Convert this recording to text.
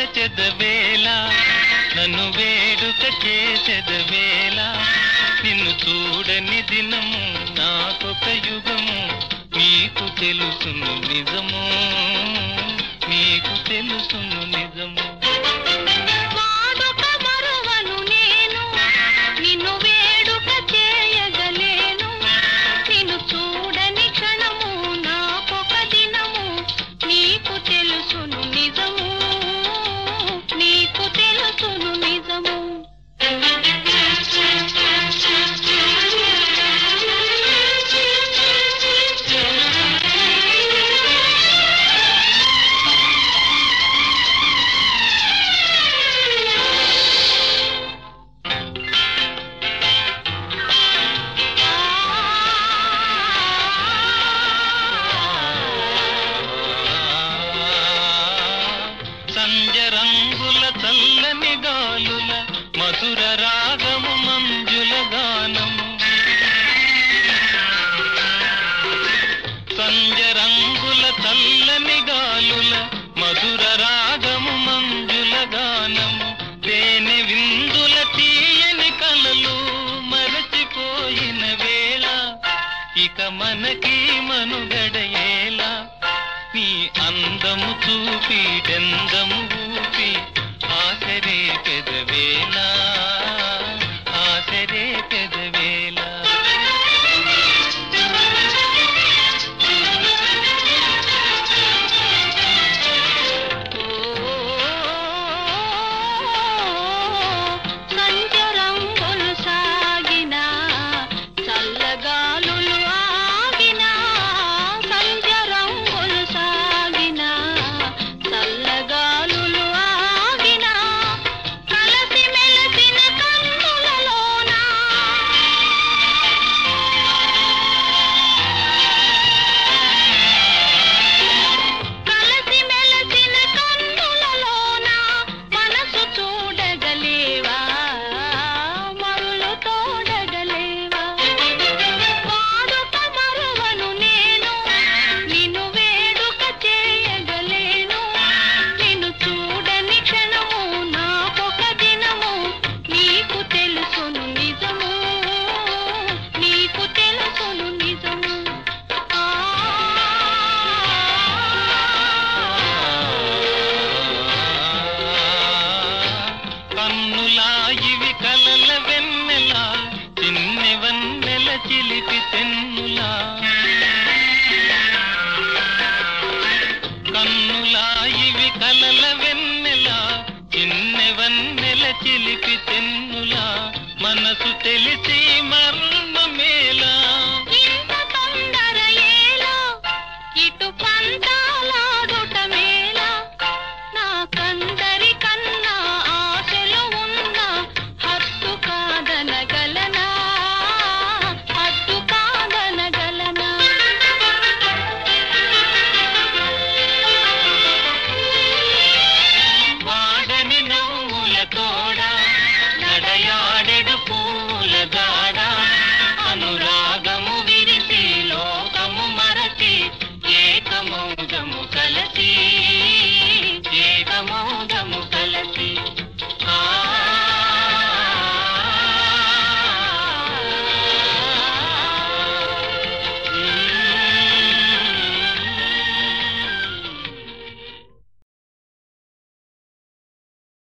తలచెదవేళ నన్ను వేడుక చేసెదవేళ నిన్ను చూడని దినము నాకొక యుగము నీకు తెలుసును నిజము నీకు తెలుసును నిజము సంజరంగుల చల్లని గాలుల మధుర రాగము మంజుల గానము సంజరంగుల చల్లని గాలుల మధుర రాగము మంజుల గానము తేనె విందుల తీయని కలలు మరచిపోయిన వేళ ఇక మనకి మనుగడయేలా నీ అందము చూపి డెందము ఊపి ఆసరే పెదవేళ ఆసరే పెదవేళ సంచరంగులు సాగిన చల్లగాలులు ఆగిన సంచరంగులు సాగిన చల్లగాలులు ఆగిన కలసి మెలసిన కన్నులలోన కలసి మెలసిన కన్నులలోన మనసు చూడగలేవా మరులు తోడగలేవా వాడుక మరువను నేను నిన్ను వేడుక చేయగలేను నిన్ను చూడని క్షణము నాకొక దినము నీకు తెలుసును నిజము నీకు తెలుసును నిజము కన్నులా ఇవి కలల వెన్నెలా చిన్నె వన్నెల చిలిపి తెన్నులా కన్నులా ఇవి కలల వెన్నెలా చిన్నె వన్నెల చిలిపి తెన్నులా మనసు తెలిసి మర్మమేలా ఇంత తొందర ఏలా ఇటు పంతాలాడుట మేలా నాకందరి కన్నా ఆశలు ఉన్న హత్తు కాదనగలనా హత్తు కాదనగలనా వాడని నవ్వుల తోడ నడయాడెడు పువ్వు